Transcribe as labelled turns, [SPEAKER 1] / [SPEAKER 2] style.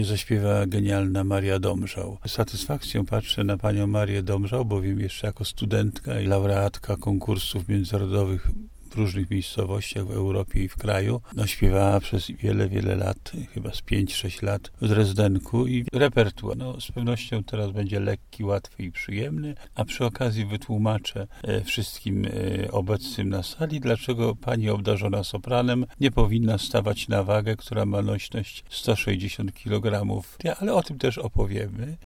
[SPEAKER 1] Zaśpiewała genialna Maria Domżał. Z satysfakcją patrzę na panią Marię Domżał, bowiem jeszcze jako studentka i laureatka konkursów międzynarodowych w różnych miejscowościach w Europie i w kraju. Śpiewała przez wiele, wiele lat, chyba z 5-6 lat w Drezdenku i repertuar. Z pewnością teraz będzie lekki, łatwy i przyjemny, a przy okazji wytłumaczę wszystkim obecnym na sali, dlaczego pani obdarzona sopranem nie powinna stawać na wagę, która ma nośność 160 kg. Ale o tym też opowiemy.